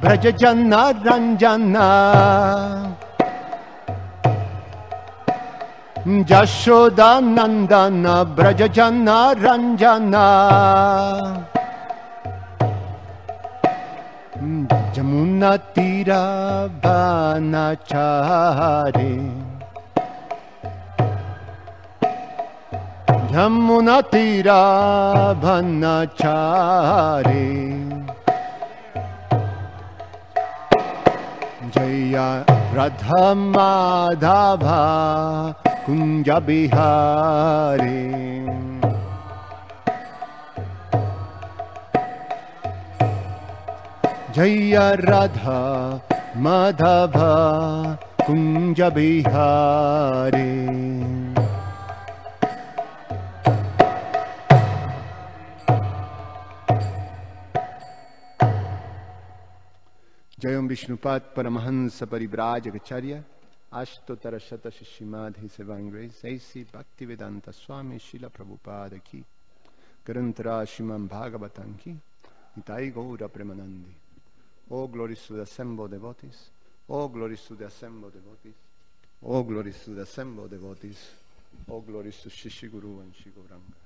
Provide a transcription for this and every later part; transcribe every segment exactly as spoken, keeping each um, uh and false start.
Brajajana Ranjana Jashoda Nandana Brajajana Ranjana Jamuna Tira Banachari Jamuna Tira Banachari Jaya Radha Madhava Kunja Bihari Jaya Radha Madhava Kunja Bihari Jayam Vishnupad Paramahansa Paribrajacharya Ashtotara Shata Shishimadhi Sevangre Saisi Bhaktivedanta Swami Srila Prabhupada Ki Garantara Shriman Bhagavatam Ki Nitai Gaura Premanandi. All glories to the assembled devotees. All glories to the assembled devotees. All glories to the assembled devotees. All glories to Shishi Guru and Shri Gauranga.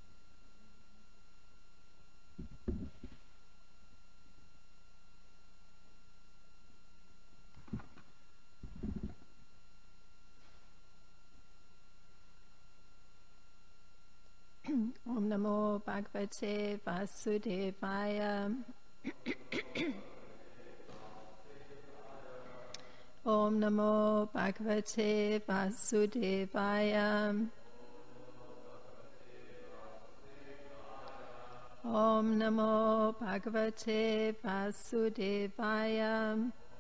Om Namo Bhagavate Vasudevaya. Om Namo Bhagavate Vasudevaya. Om Namo Bhagavate Vasudevaya.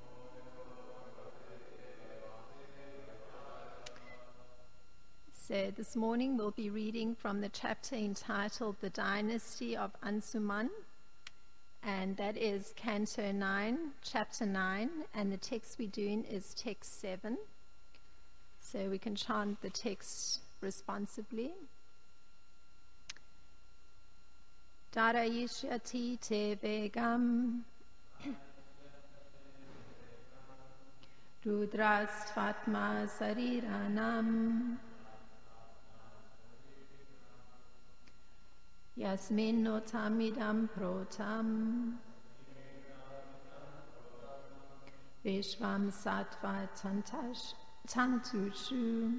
So this morning we'll be reading from the chapter entitled The Dynasty of Ansuman, and that is Canto nine, Chapter nine, and the text we're doing is text seven. So we can chant the text responsibly. Darayishyati te vegam Rudrastvatma sariranam Yasmin notamidam protam Vishvam sattva tantash tantushu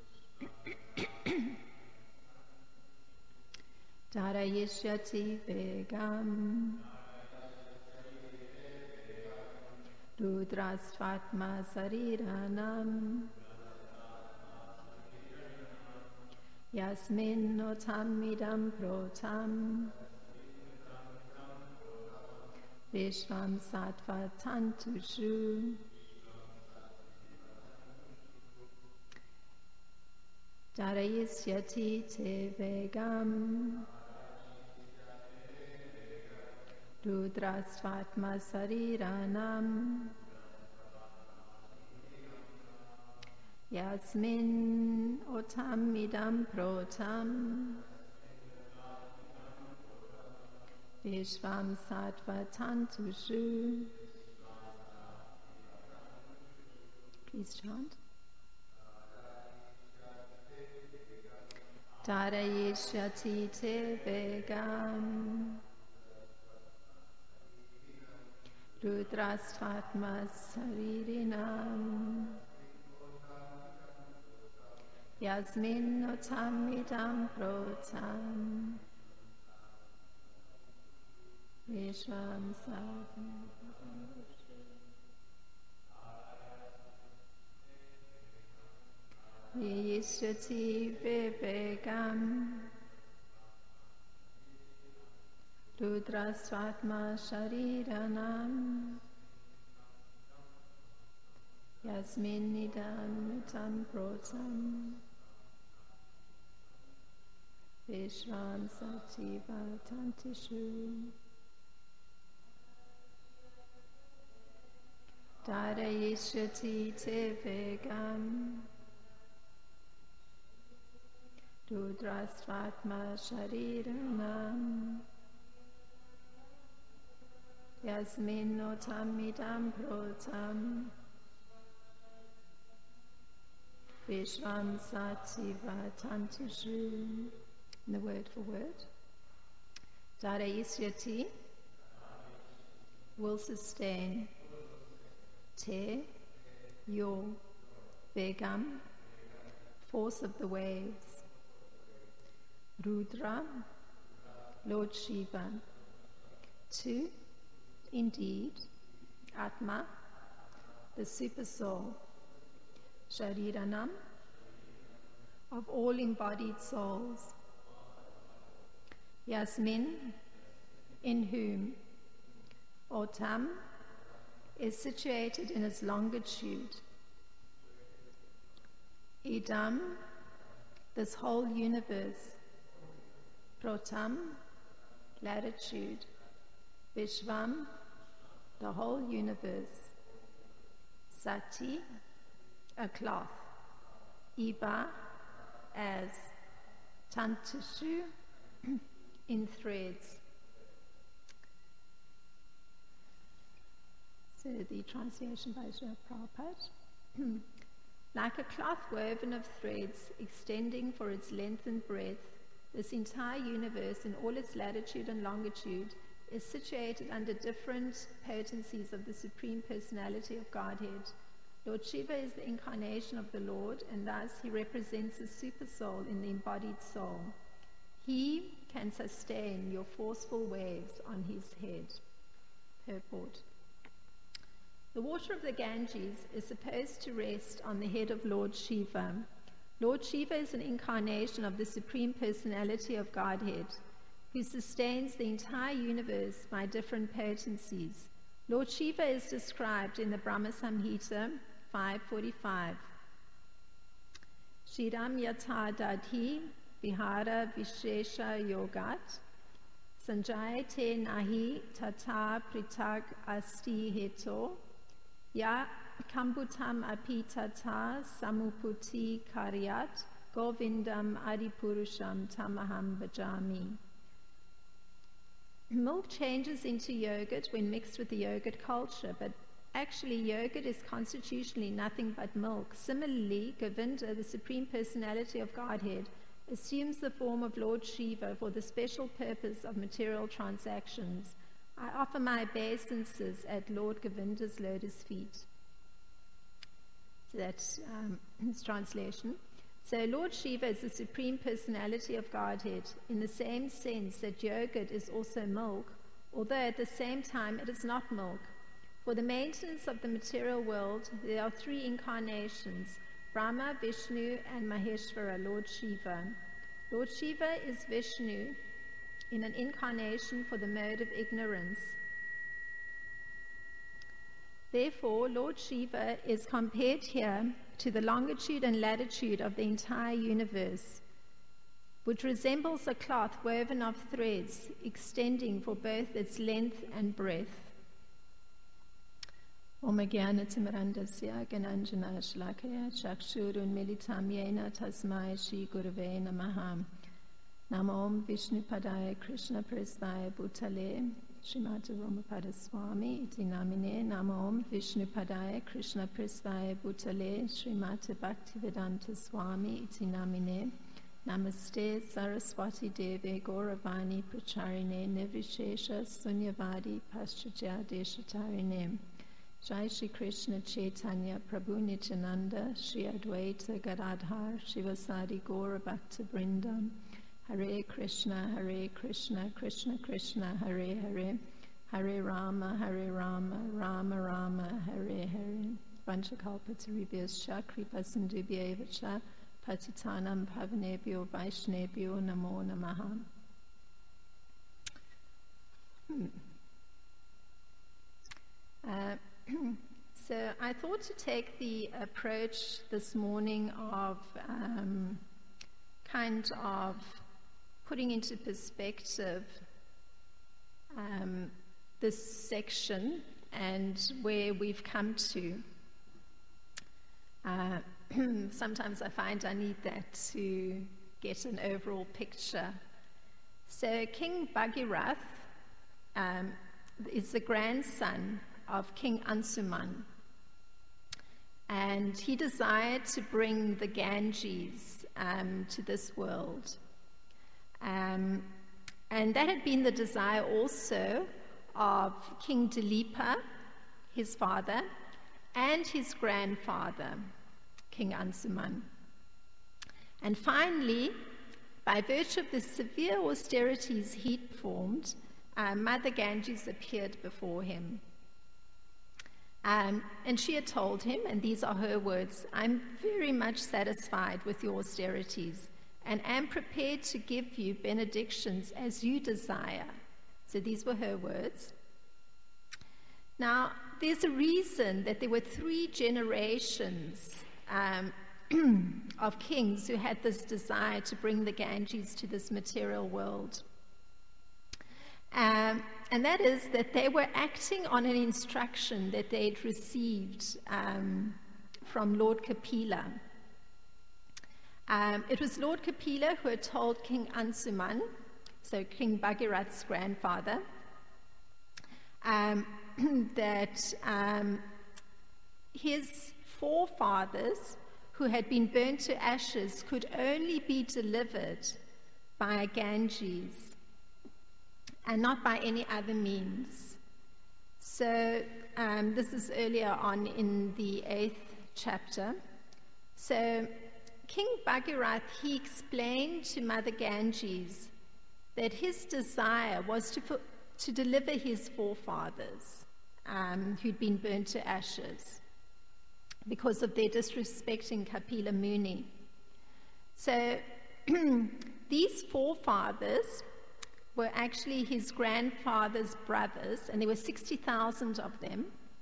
Darayishyati vegam Rudrastvatma sariranam Yasmin notam idam protam Vishvam sattva tantushu Darayisyati te vegam Rudrastvatma sariranam Yasmin otam idam protam Vishvam sattva tantushu. Please chant. Darayishyati te vegam Rudrastvatma saririnam Yasmin notam idam protam Vishvam sattva Yishyati vivekam Rudrastvatma shariranam Yasmin nidam tam protam Vishvam sativa tantishu Darayishyati te vegam Rudrastvatma shariranam Yasmin otam midam protam Vishvam sativa tantushu. The word for word. Dada Isyati will sustain. Te, your, Vegam, force of the waves. Rudra, Lord Shiva. Two, indeed, Atma, the super soul. Shariranam, of all embodied souls. Yasmin, in whom Otam is situated in its longitude. Idam, this whole universe. Protam, latitude. Vishvam, the whole universe. Sati, a cloth. Iba, as. Tantushu, in threads. So the translation by Srila Prabhupada. Like a cloth woven of threads extending for its length and breadth, this entire universe in all its latitude and longitude is situated under different potencies of the Supreme Personality of Godhead. Lord Shiva is the incarnation of the Lord, and thus he represents the super soul in the embodied soul. He can sustain your forceful waves on his head. Purport. The water of the Ganges is supposed to rest on the head of Lord Shiva. Lord Shiva is an incarnation of the Supreme Personality of Godhead, who sustains the entire universe by different potencies. Lord Shiva is described in the Brahma Samhita five forty-five. Shiram yatha dadhi vihara vishesha yogat sanjayate nahi tata pritag asti heto ya kambutam api tata samuputi karyat govindam adipurusham tamaham bhajami. Milk changes into yogurt when mixed with the yogurt culture, but actually yogurt is constitutionally nothing but milk. Similarly, Govinda, the Supreme Personality of Godhead, assumes the form of Lord Shiva for the special purpose of material transactions. I offer my obeisances at Lord Govinda's lotus feet. So that's um, his translation. So Lord Shiva is the Supreme Personality of Godhead in the same sense that yogurt is also milk, although at the same time it is not milk. For the maintenance of the material world, there are three incarnations, Brahma, Vishnu, and Maheshvara, Lord Shiva. Lord Shiva is Vishnu in an incarnation for the mode of ignorance. Therefore, Lord Shiva is compared here to the longitude and latitude of the entire universe, which resembles a cloth woven of threads, extending for both its length and breadth. Om Jnana-timirandasya Gananjana Shlakaya Chakshurun Militam Yena Tasmai Shri Gurave Namaha. Namo Om Vishnu Padaya Krishna Prasthaya Bhutale Srimati Romapada Swami Iti Namine. Namo Om Vishnu Padaya Krishna Prasthaya Bhutale Srimati Bhaktivedanta Swami Iti Namine. Namaste Saraswati Deve Gauravani Pracharine Nirvishesha Sunyavadi Paschatya Deshatarine. Jai Shri Krishna Chaitanya Prabhu Nityananda Shri Advaita Gadadhar Shivasadi Gaura Bhakta Vrindam. Hare Krishna, Hare Krishna, Krishna Krishna, Hare Hare, Hare Rama, Hare Rama, Rama Rama, Hare Hare. Vanchakalpataribhyascha kripa sindhubhyeva patitanam pavanebhyo vaishnebhyo namo namaha. Hmm. Uh, so I thought to take the approach this morning of um, kind of putting into perspective um, this section and where we've come to. Uh, sometimes I find I need that to get an overall picture. So King Bhagirath um, is the grandson of King Ansuman. And he desired to bring the Ganges um, to this world. Um, and that had been the desire also of King Dilipa, his father, and his grandfather, King Ansuman. And finally, by virtue of the severe austerities he performed, uh, Mother Ganges appeared before him. Um, and she had told him, and these are her words, "I'm very much satisfied with your austerities and am prepared to give you benedictions as you desire." So these were her words. Now, there's a reason that there were three generations um, of kings who had this desire to bring the Ganges to this material world. Um, and that is that they were acting on an instruction that they'd received um, from Lord Kapila. Um, it was Lord Kapila who had told King Ansuman, so King Bhagirath's grandfather, um, that um, his forefathers who had been burnt to ashes could only be delivered by Ganges and not by any other means. So um, this is earlier on in the eighth chapter. So King Bhagirath, he explained to Mother Ganges that his desire was to, to deliver his forefathers um, who'd been burnt to ashes because of their disrespecting Kapila Muni. So these forefathers were actually his grandfather's brothers, and there were sixty thousand of them,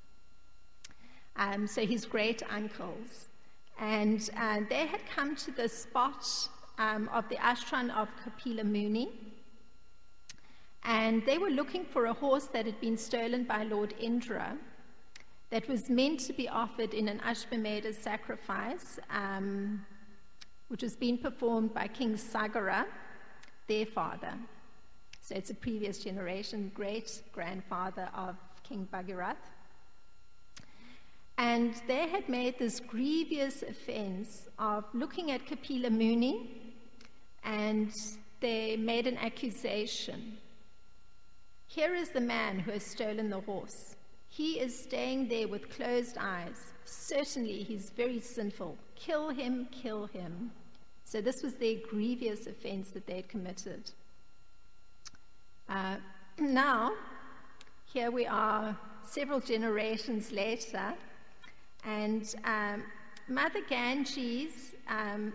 um, so his great uncles. And uh, they had come to the spot um, of the ashram of Kapila Muni, and they were looking for a horse that had been stolen by Lord Indra that was meant to be offered in an Ashvamedha sacrifice, um, which was being performed by King Sagara, their father. So it's a previous generation, great-grandfather of King Bhagirath. And they had made this grievous offense of looking at Kapila Muni, and they made an accusation. Here is the man who has stolen the horse. He is staying there with closed eyes. Certainly he's very sinful. Kill him, kill him. So this was their grievous offense that they had committed. Uh, now, here we are several generations later, and um, Mother Ganges um,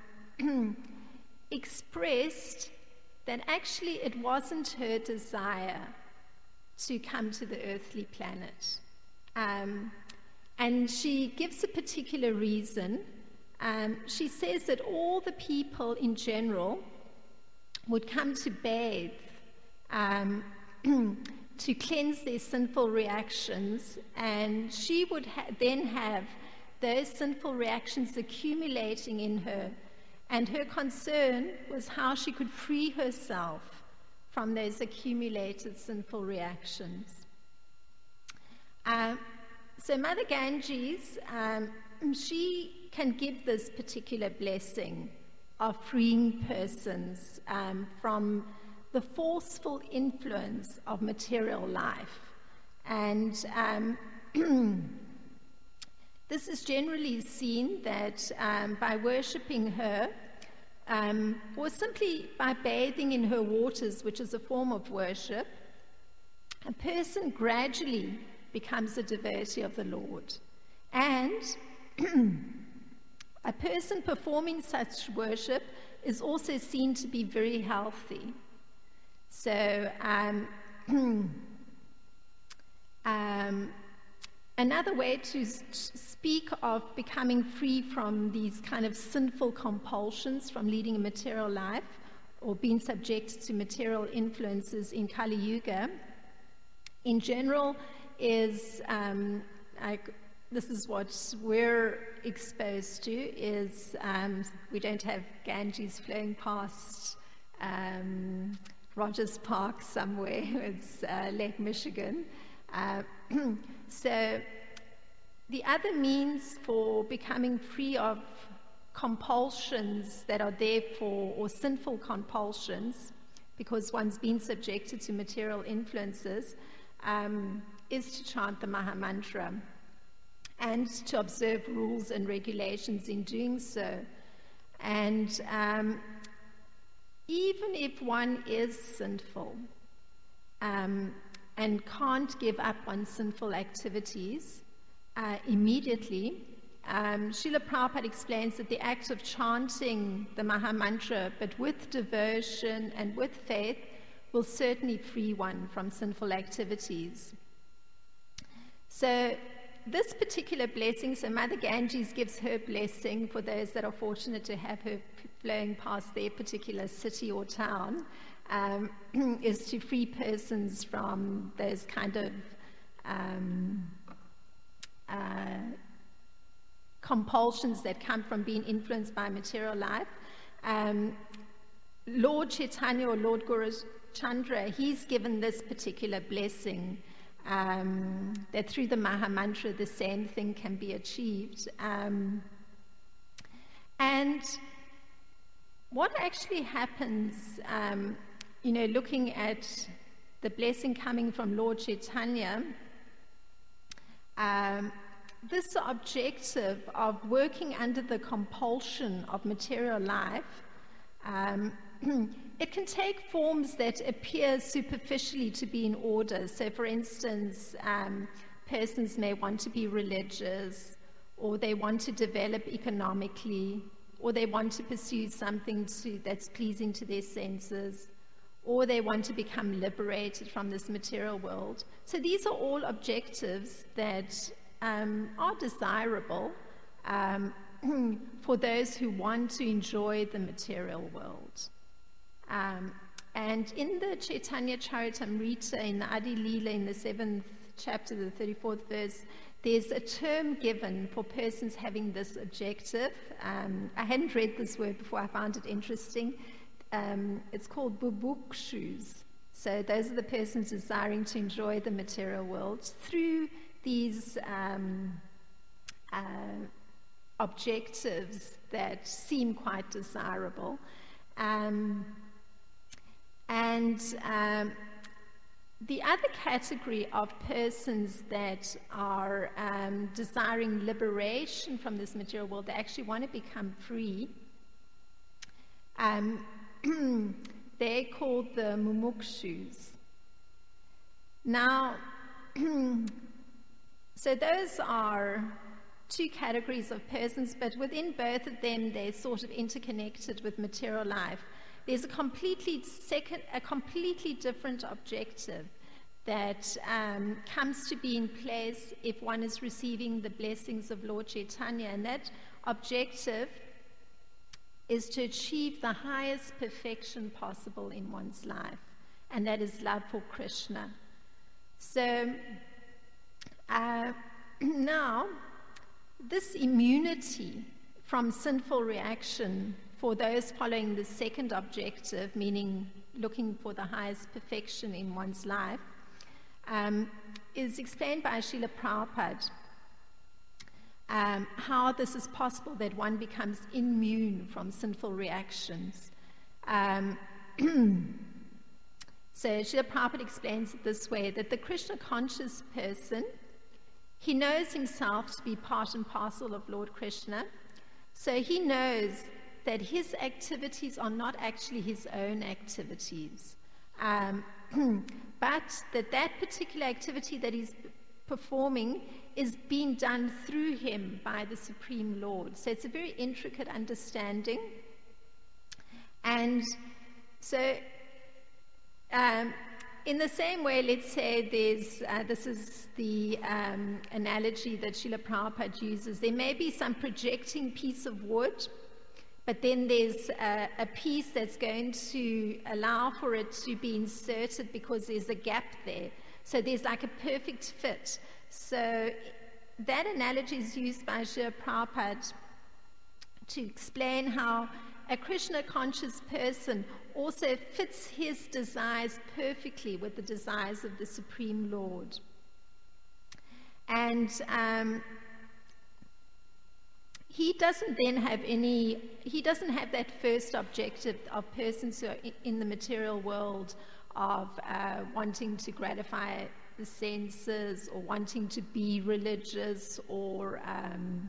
expressed that actually it wasn't her desire to come to the earthly planet. Um, and she gives a particular reason. Um, she says that all the people in general would come to bathe Um, to cleanse their sinful reactions, and she would ha- then have those sinful reactions accumulating in her, and her concern was how she could free herself from those accumulated sinful reactions. Um, so Mother Ganges, um, she can give this particular blessing of freeing persons um, from the forceful influence of material life. And um, this is generally seen that um, by worshipping her, um, or simply by bathing in her waters, which is a form of worship, a person gradually becomes a devotee of the Lord. And a person performing such worship is also seen to be very healthy. So um, um, another way to speak of becoming free from these kind of sinful compulsions from leading a material life or being subjected to material influences in Kali Yuga, in general, is um, like, this is what we're exposed to, is um, we don't have Ganges flowing past um, Rogers Park somewhere. It's uh, Lake Michigan. Uh, so the other means for becoming free of compulsions that are there for, or sinful compulsions, because one's been subjected to material influences, um, is to chant the Maha Mantra and to observe rules and regulations in doing so. And um, even if one is sinful um, and can't give up on sinful activities uh, immediately, um, Srila Prabhupada explains that the act of chanting the Maha Mantra, but with devotion and with faith, will certainly free one from sinful activities. So this particular blessing, so Mother Ganges gives her blessing for those that are fortunate to have her flowing past their particular city or town, um, is to free persons from those kind of um, uh, compulsions that come from being influenced by material life. Um, Lord Chaitanya or Lord Guru Chandra, he's given this particular blessing, um, that through the Maha Mantra the same thing can be achieved. Um, and what actually happens, um, you know, looking at the blessing coming from Lord Chaitanya, um, this objective of working under the compulsion of material life, um, it can take forms that appear superficially to be in order. So, for instance, um, persons may want to be religious, or they want to develop economically, or they want to pursue something to, that's pleasing to their senses, or they want to become liberated from this material world. So these are all objectives that um, are desirable um, for those who want to enjoy the material world. Um, and in the Chaitanya Charitamrita, in the Adi Leela, in the seventh chapter, the thirty-fourth verse, there's a term given for persons having this objective. Um, I hadn't read this word before, I found it interesting. Um, it's called bubukshus. So those are the persons desiring to enjoy the material world through these um, uh, objectives that seem quite desirable. Um, and um, the other category of persons that are um, desiring liberation from this material world, they actually want to become free, um, they're called the mumukshus. Now, so those are two categories of persons, but within both of them, they're sort of interconnected with material life. There's a completely second, a completely different objective that um, comes to be in place if one is receiving the blessings of Lord Chaitanya, and that objective is to achieve the highest perfection possible in one's life, and that is love for Krishna. So uh, now, this immunity from sinful reaction for those following the second objective, meaning looking for the highest perfection in one's life, um, is explained by Srila Prabhupada, um, how this is possible that one becomes immune from sinful reactions. Um, so Srila Prabhupada explains it this way, that the Krishna conscious person, he knows himself to be part and parcel of Lord Krishna, so he knows that his activities are not actually his own activities, um, but that that particular activity that he's performing is being done through him by the Supreme Lord. So it's a very intricate understanding. And so um, in the same way, let's say there's, uh, this is the um, analogy that Srila Prabhupada uses. There may be some projecting piece of wood, but then there's a, a piece that's going to allow for it to be inserted because there's a gap there. So there's like a perfect fit. So that analogy is used by Srila Prabhupada to explain how a Krishna conscious person also fits his desires perfectly with the desires of the Supreme Lord. And um, he doesn't then have any, he doesn't have that first objective of persons who are in the material world of uh, wanting to gratify the senses or wanting to be religious or um,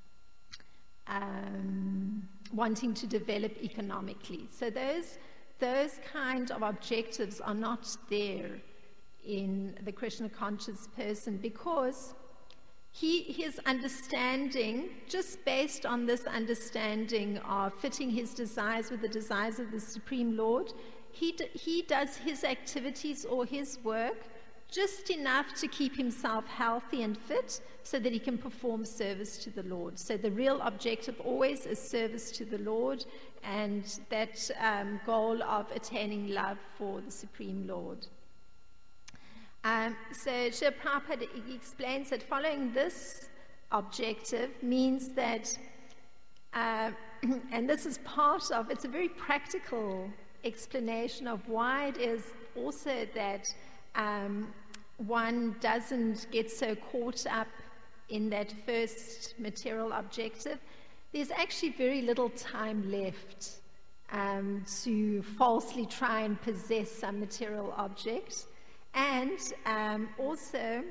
um, wanting to develop economically. So those, those kind of objectives are not there in the Krishna conscious person, because he, his understanding, just based on this understanding of fitting his desires with the desires of the Supreme Lord, he, d- he does his activities or his work just enough to keep himself healthy and fit so that he can perform service to the Lord. So the real objective always is service to the Lord, and that um, goal of attaining love for the Supreme Lord. Um, so Srila Prabhupada explains that following this objective means that, uh, and this is part of, it's a very practical explanation of why it is also that um, one doesn't get so caught up in that first material objective. There's actually very little time left um, to falsely try and possess some material object. And um, also,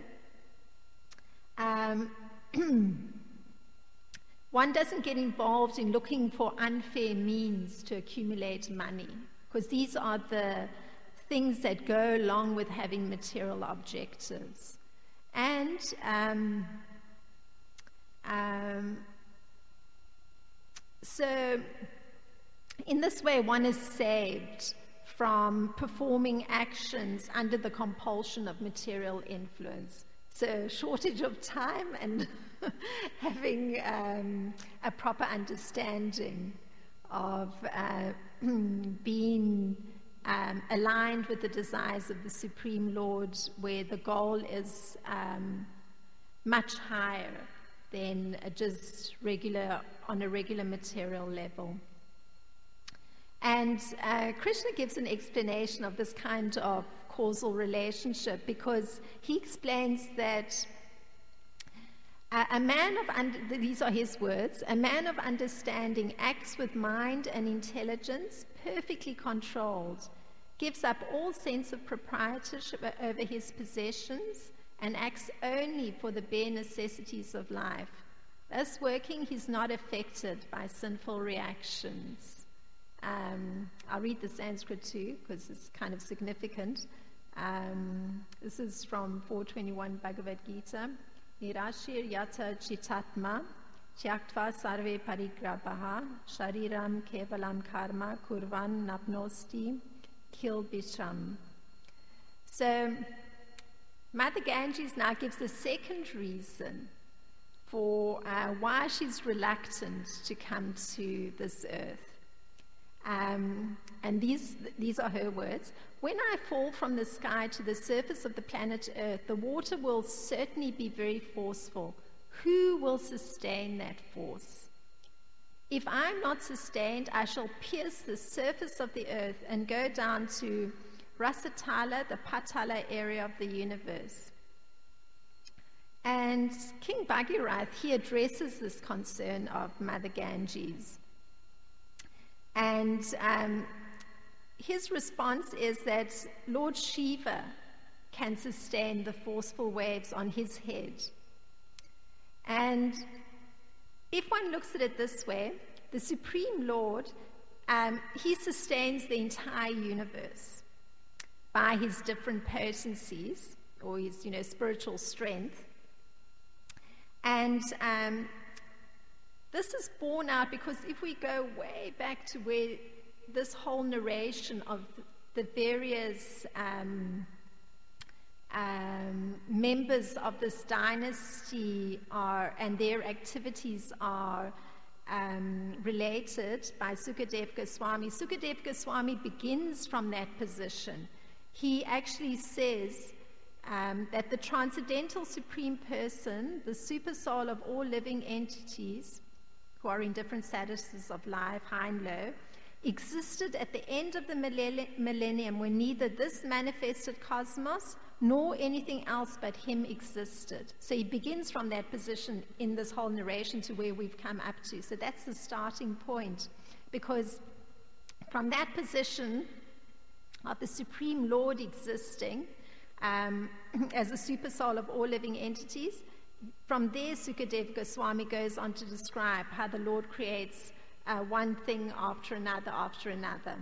um, one doesn't get involved in looking for unfair means to accumulate money, because these are the things that go along with having material objectives. And um, um, so, in this way, one is saved from performing actions under the compulsion of material influence. So shortage of time and having um, a proper understanding of uh, being um, aligned with the desires of the Supreme Lord, where the goal is um, much higher than just regular, on a regular material level. And uh, Krishna gives an explanation of this kind of causal relationship, because he explains that a, a man of, under, these are his words, a man of understanding acts with mind and intelligence perfectly controlled, gives up all sense of proprietorship over his possessions, and acts only for the bare necessities of life. Thus working, he's not affected by sinful reactions. Um, I'll read the Sanskrit too, because it's kind of significant. Um, this is from four twenty-one Bhagavad Gita. Nirashir yata chitatma tyaktva sarve parigrabaha shariram kevalam karma kurvan napnosti kilbisham. So Mother Ganges now gives the second reason for uh, why she's reluctant to come to this earth. Um, and these, these are her words. When I fall from the sky to the surface of the planet Earth, the water will certainly be very forceful. Who will sustain that force? If I'm not sustained, I shall pierce the surface of the earth and go down to Rasatala, the Patala area of the universe. And King Bhagirath, he addresses this concern of Mother Ganges. And um, his response is that Lord Shiva can sustain the forceful waves on his head. And if one looks at it this way, the Supreme Lord, um, he sustains the entire universe by his different potencies, or his, you know, spiritual strength. And um, this is borne out because if we go way back to where this whole narration of the various um, um, members of this dynasty are, and their activities are um, related by Sukadev Goswami. Sukadev Goswami begins from that position. He actually says um, that the transcendental supreme person, the super soul of all living entities, who are in different statuses of life, high and low, existed at the end of the millennium when neither this manifested cosmos nor anything else but him existed. So he begins from that position in this whole narration to where we've come up to. So that's the starting point, because from that position of the Supreme Lord existing um, as a super soul of all living entities, from there Sukadev Goswami goes on to describe how the Lord creates uh, one thing after another after another.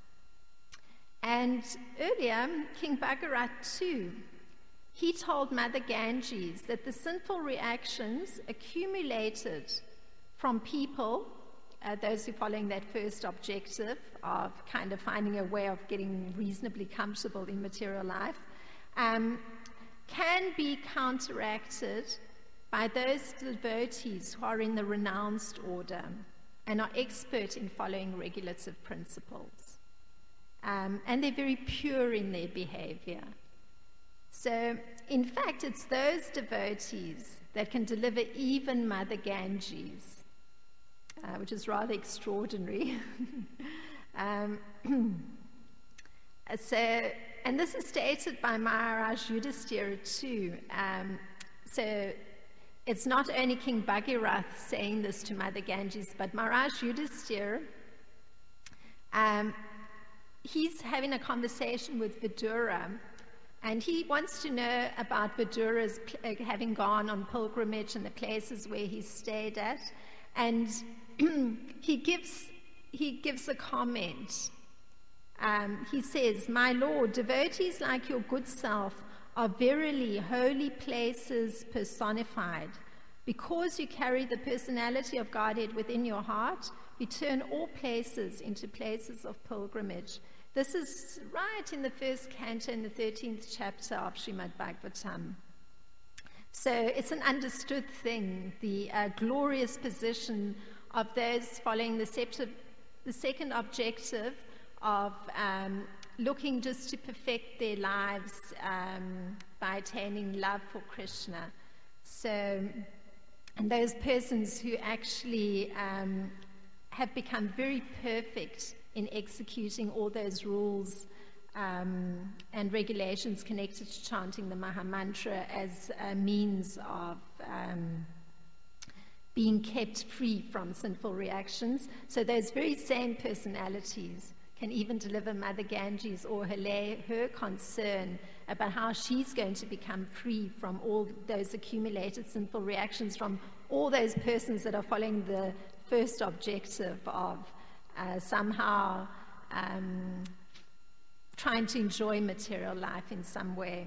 And earlier, King Bhagirath too, he told Mother Ganges that the sinful reactions accumulated from people, uh, those who are following that first objective of kind of finding a way of getting reasonably comfortable in material life, um, can be counteracted by those devotees who are in the renounced order and are expert in following regulative principles. Um, and they're very pure in their behavior. So, in fact, it's those devotees that can deliver even Mother Ganges, uh, which is rather extraordinary. um, so, and this is stated by Maharaj Yudhisthira too. Um, so, it's not only King Bhagirath saying this to Mother Ganges, but Maharaj Yudhisthira, um, he's having a conversation with Vidura, and he wants to know about Vidura's uh, having gone on pilgrimage and the places where he stayed at, and he gives he gives a comment. Um, he says, "My Lord, devotees like your good self are verily holy places personified. Because you carry the personality of Godhead within your heart, you turn all places into places of pilgrimage." This is right in the first canto in the thirteenth chapter of Srimad Bhagavatam. So it's an understood thing, the uh, glorious position of those following the, septi- the second objective of um, looking just to perfect their lives um, by attaining love for Krishna. So, and those persons who actually um, have become very perfect in executing all those rules um, and regulations connected to chanting the Maha Mantra as a means of um, being kept free from sinful reactions. So those very same personalities can even deliver Mother Ganges or her, her concern about how she's going to become free from all those accumulated sinful reactions from all those persons that are following the first objective of uh, somehow um, trying to enjoy material life in some way.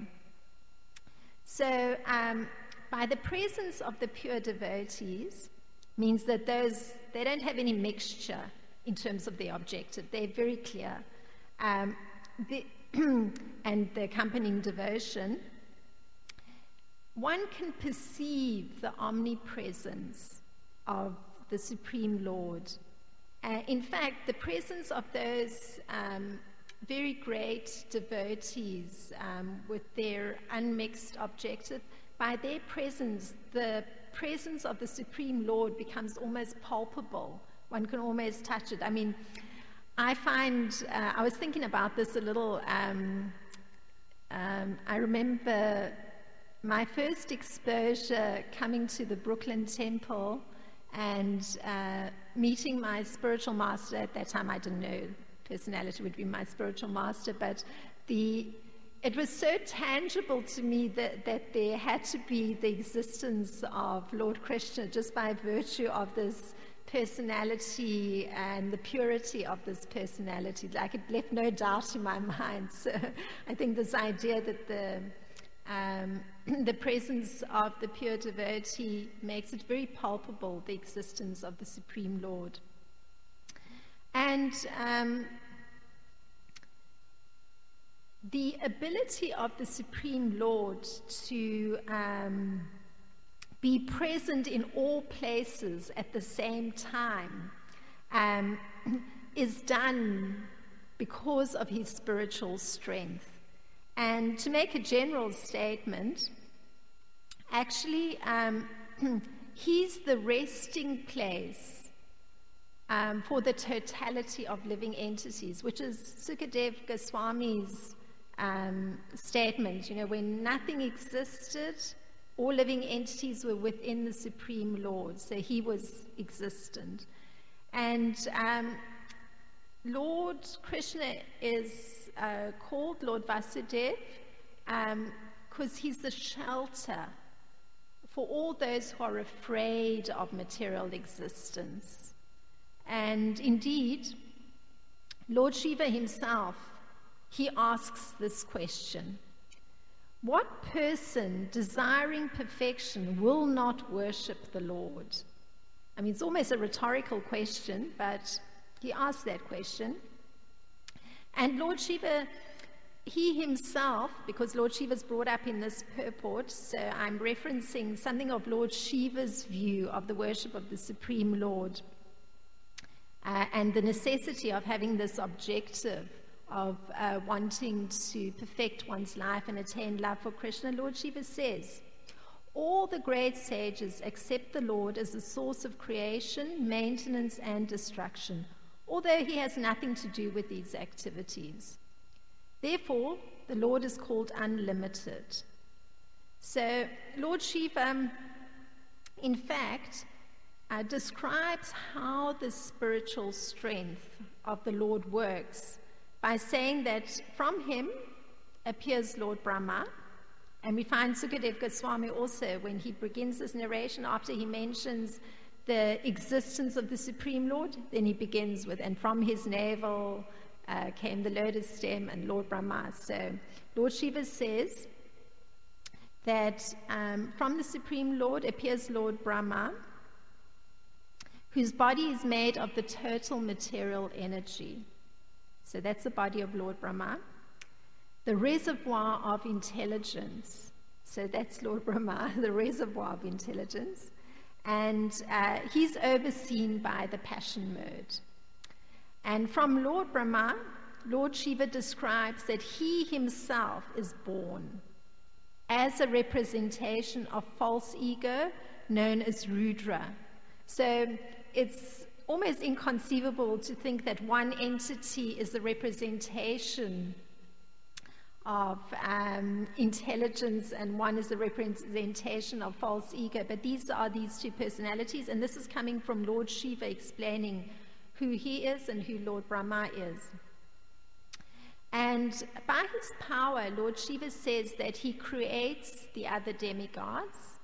So um, by the presence of the pure devotees means that those, they don't have any mixture in terms of their objective. They're very clear. Um, the and the accompanying devotion, one can perceive the omnipresence of the Supreme Lord. Uh, in fact, the presence of those um, very great devotees um, with their unmixed objective, by their presence, the presence of the Supreme Lord becomes almost palpable. One can almost touch it. I mean, I find, uh, I was thinking about this a little. Um, um, I remember my first exposure coming to the Brooklyn Temple and uh, meeting my spiritual master. At that time, I didn't know personality would be my spiritual master, but the it was so tangible to me that, that there had to be the existence of Lord Krishna just by virtue of this personality and the purity of this personality. Like, it left no doubt in my mind. So I think this idea that the um, the presence of the pure devotee makes it very palpable, the existence of the Supreme Lord. And um, the ability of the Supreme Lord to um, be present in all places at the same time um, is done because of his spiritual strength. And to make a general statement, actually, um, he's the resting place um, for the totality of living entities, which is Sukadev Goswami's um, statement, you know, when nothing existed, all living entities were within the Supreme Lord, so he was existent. And um, Lord Krishna is uh, called Lord Vasudev because um, he's the shelter for all those who are afraid of material existence. And indeed, Lord Shiva himself, he asks this question: what person desiring perfection will not worship the Lord? I mean, it's almost a rhetorical question, but he asks that question. And Lord Shiva, he himself, because Lord Shiva's brought up in this purport, so I'm referencing something of Lord Shiva's view of the worship of the Supreme Lord uh, and the necessity of having this objective of uh, wanting to perfect one's life and attain love for Krishna. Lord Shiva says, all the great sages accept the Lord as the source of creation, maintenance, and destruction, although he has nothing to do with these activities. Therefore, the Lord is called unlimited. So, Lord Shiva, in fact, uh, describes how the spiritual strength of the Lord works by saying that from him appears Lord Brahma. And we find Sukadev Goswami also, when he begins this narration, after he mentions the existence of the Supreme Lord, then he begins with, and from his navel uh, came the lotus stem and Lord Brahma. So Lord Shiva says that um, from the Supreme Lord appears Lord Brahma, whose body is made of the total material energy. So that's the body of Lord Brahma. The reservoir of intelligence. So that's Lord Brahma, the reservoir of intelligence. And uh, he's overseen by the passion mode. And from Lord Brahma, Lord Shiva describes that he himself is born as a representation of false ego known as Rudra. So it's almost inconceivable to think that one entity is a representation of um, intelligence and one is a representation of false ego. But these are these two personalities, and this is coming from Lord Shiva explaining who he is and who Lord Brahma is. And by his power, Lord Shiva says that he creates the other demigods.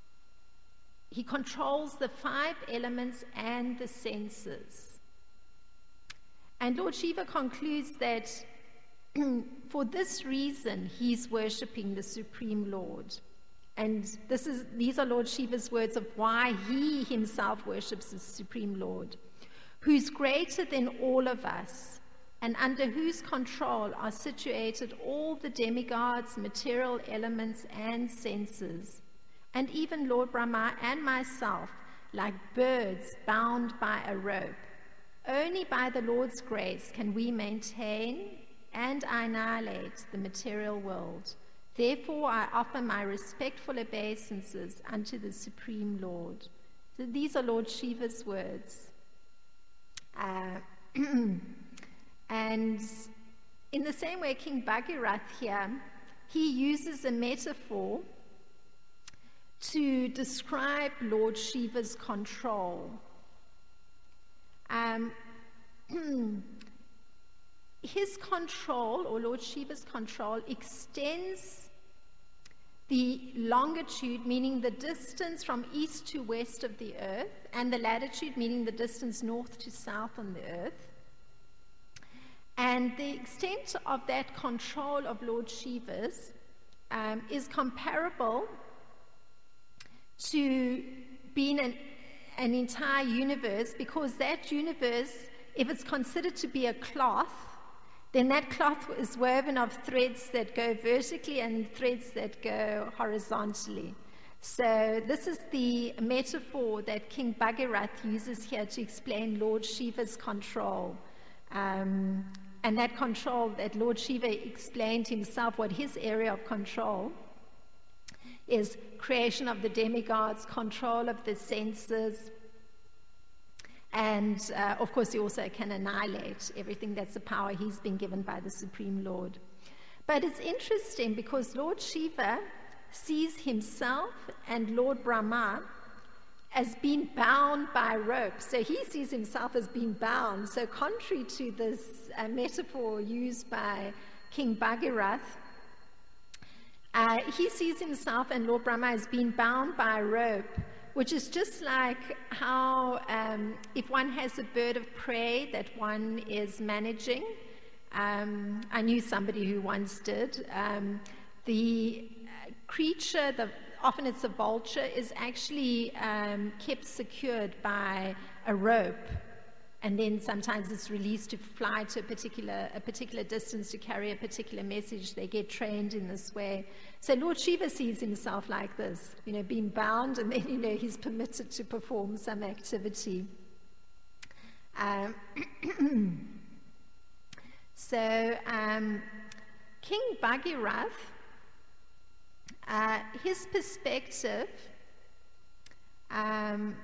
He controls the five elements and the senses. And Lord Shiva concludes that for this reason, he's worshipping the Supreme Lord. And this is, these are Lord Shiva's words of why he himself worships the Supreme Lord, who's greater than all of us, and under whose control are situated all the demigods, material elements, and senses, and even Lord Brahma and myself, like birds bound by a rope. Only by the Lord's grace can we maintain and annihilate the material world. Therefore, I offer my respectful obeisances unto the Supreme Lord. So these are Lord Shiva's words. Uh, and in the same way, King Bhagirath here, he uses a metaphor to describe Lord Shiva's control. Um, his control, or Lord Shiva's control, extends the longitude, meaning the distance from east to west of the earth, and the latitude, meaning the distance north to south on the earth. And the extent of that control of Lord Shiva's um, is comparable to being an, an entire universe, because that universe, if it's considered to be a cloth, then that cloth is woven of threads that go vertically and threads that go horizontally. So this is the metaphor that King Bhagirath uses here to explain Lord Shiva's control. Um, and that control that Lord Shiva explained himself, what his area of control is: creation of the demigods, control of the senses, and uh, of course he also can annihilate everything. That's the power he's been given by the Supreme Lord. But it's interesting because Lord Shiva sees himself and Lord Brahma as being bound by rope. So he sees himself as being bound. So contrary to this uh, metaphor used by King Bhagirath, uh, he sees himself and Lord Brahma as being bound by a rope, which is just like how um, if one has a bird of prey that one is managing. Um, I knew somebody who once did. Um, the creature, the, often it's a vulture, is actually um, kept secured by a rope, and then sometimes it's released to fly to a particular, a particular distance to carry a particular message. They get trained in this way. So Lord Shiva sees himself like this, you know, being bound, and then, you know, he's permitted to perform some activity. Um, so um, King Bhagirath, uh, his perspective um,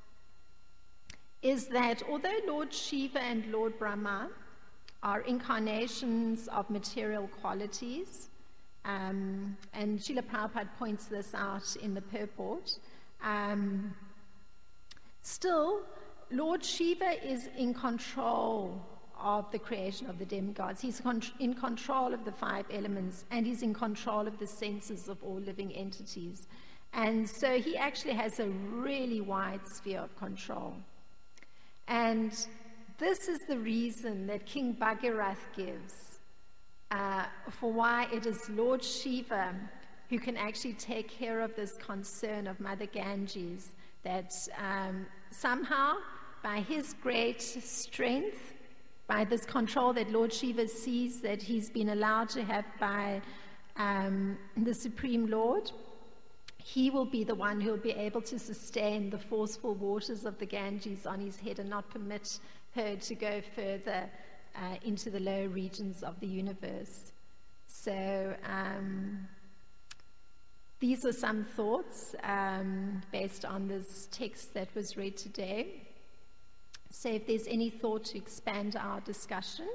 is that although Lord Shiva and Lord Brahma are incarnations of material qualities, um, and Srila Prabhupada points this out in the purport, um, still, Lord Shiva is in control of the creation of the demigods. He's con- in control of the five elements, and he's in control of the senses of all living entities. And so he actually has a really wide sphere of control. And this is the reason that King Bhagirath gives uh, for why it is Lord Shiva who can actually take care of this concern of Mother Ganges, that um, somehow by his great strength, by this control that Lord Shiva sees that he's been allowed to have by um, the Supreme Lord, he will be the one who will be able to sustain the forceful waters of the Ganges on his head and not permit her to go further uh, into the lower regions of the universe. So um, these are some thoughts um, based on this text that was read today. So if there's any thought to expand our discussion.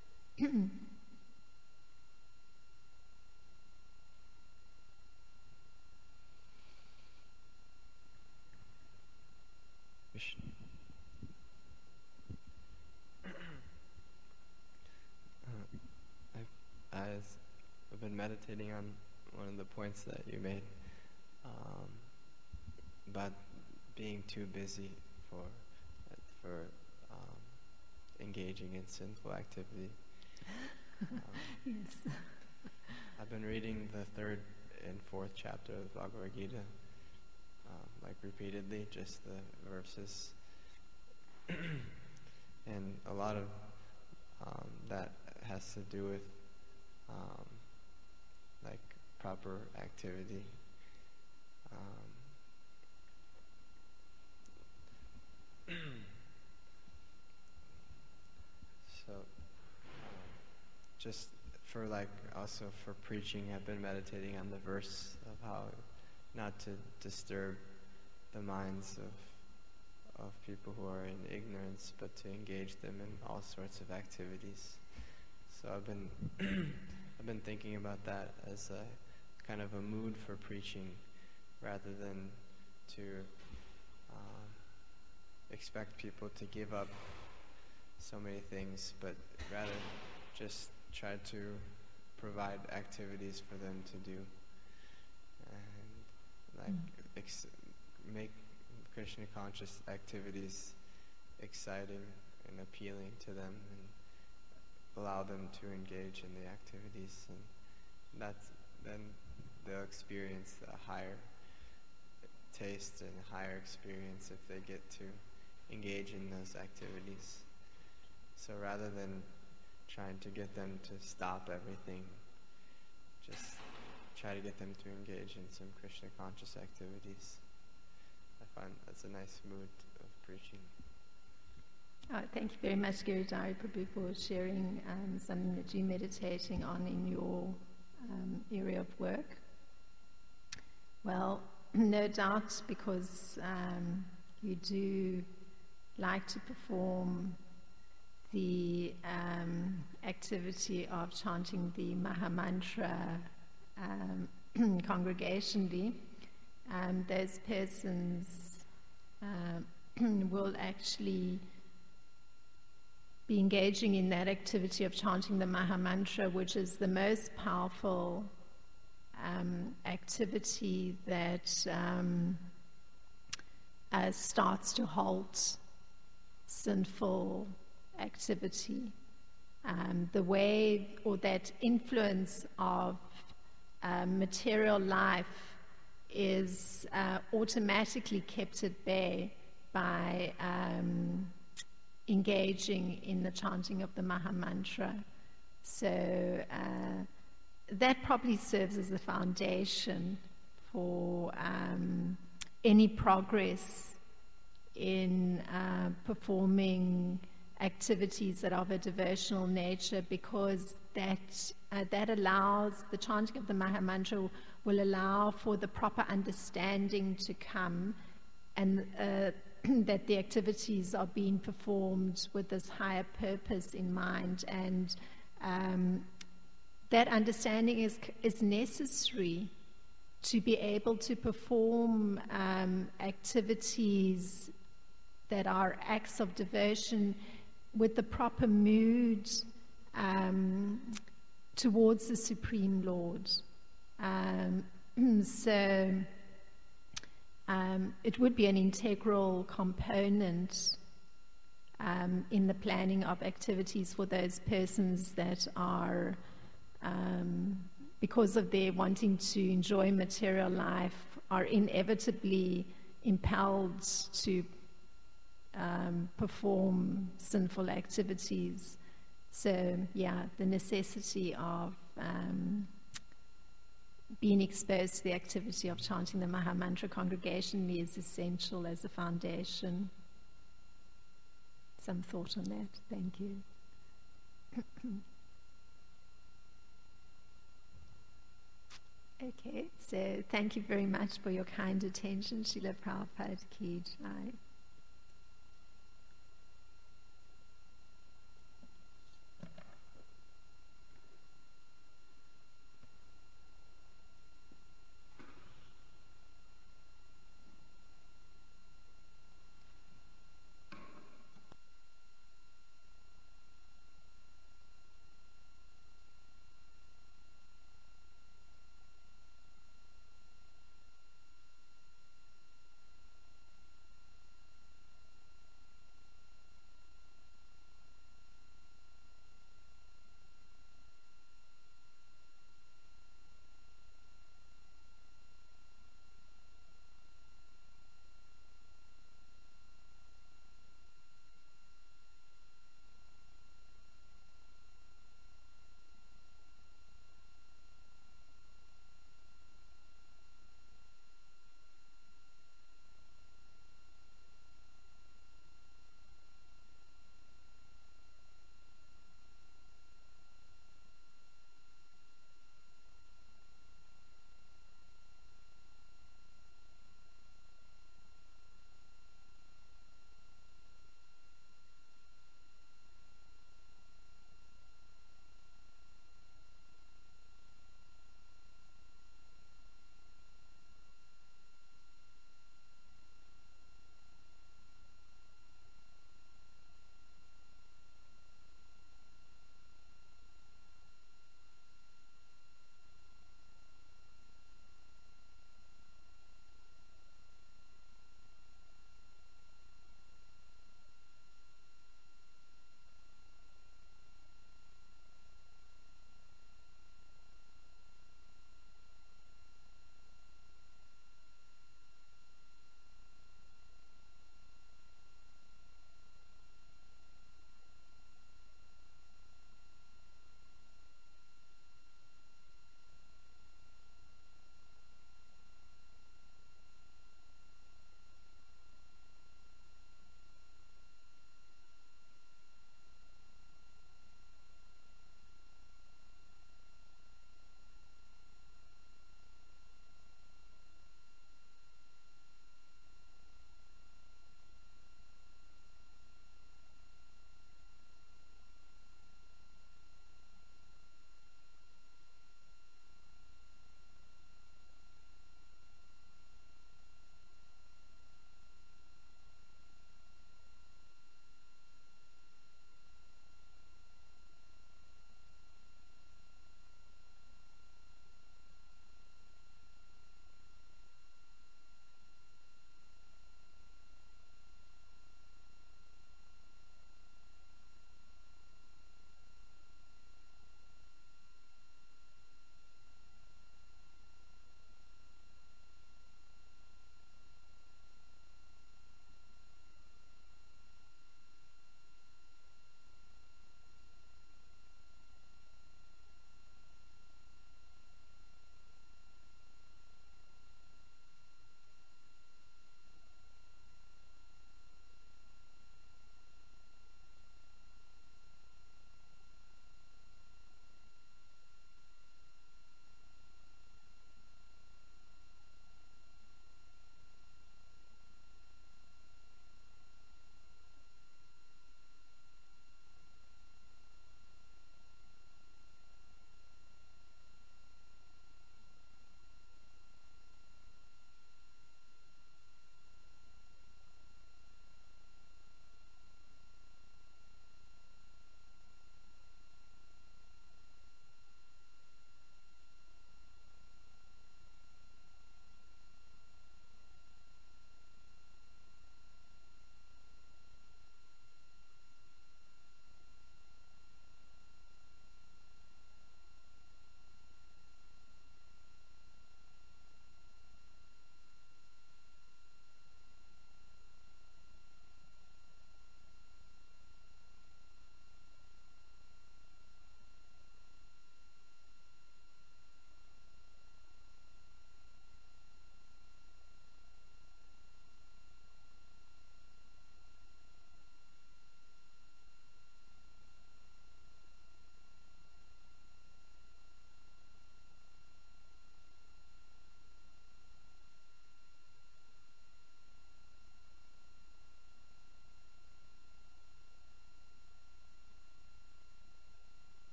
I've, I've been meditating on one of the points that you made um, about being too busy for for um, engaging in sinful activity. Um, Yes. I've been reading the third and fourth chapter of the Bhagavad Gita, um, like repeatedly, just the verses, and a lot of um, that has to do with um, like proper activity. Um, So, um, just for like, also for preaching, I've been meditating on the verse of how not to disturb the minds of of people who are in ignorance, but to engage them in all sorts of activities. So I've been I've been thinking about that as a kind of a mood for preaching, rather than to um, expect people to give up so many things, but rather just try to provide activities for them to do, and like ex- make Krishna conscious activities exciting and appealing to them, and allow them to engage in the activities, and that's then they'll experience a higher taste and a higher experience if they get to engage in those activities. So rather than trying to get them to stop everything, just try to get them to engage in some Krishna conscious activities. I find that's a nice mood of preaching. Oh, thank you very much, Giridhari Prabhu, for sharing um, something that you're meditating on in your um, area of work. Well, no doubt, because um, you do like to perform the um, activity of chanting the Mahamantra um, congregationally, um, those persons uh, will actually be engaging in that activity of chanting the Mahamantra, which is the most powerful um, activity that um, uh, starts to halt sinful activity. Um, the way or that influence of uh, material life is uh, automatically kept at bay by um, engaging in the chanting of the Mahamantra. So uh, that probably serves as a foundation for um, any progress in uh, performing activities that are of a devotional nature, because that uh, that allows, the chanting of the Mahamantra will allow for the proper understanding to come, and uh, that the activities are being performed with this higher purpose in mind, and um, that understanding is is necessary to be able to perform um, activities that are acts of devotion with the proper mood um, towards the Supreme Lord. Um, so um, it would be an integral component um, in the planning of activities for those persons that are, um, because of their wanting to enjoy material life, are inevitably impelled to Um, perform sinful activities. So, yeah, the necessity of um, being exposed to the activity of chanting the Mahamantra congregationally is essential as a foundation. Some thought on that. Thank you. Okay, so thank you very much for your kind attention. Srila Prabhupada Ki Jai.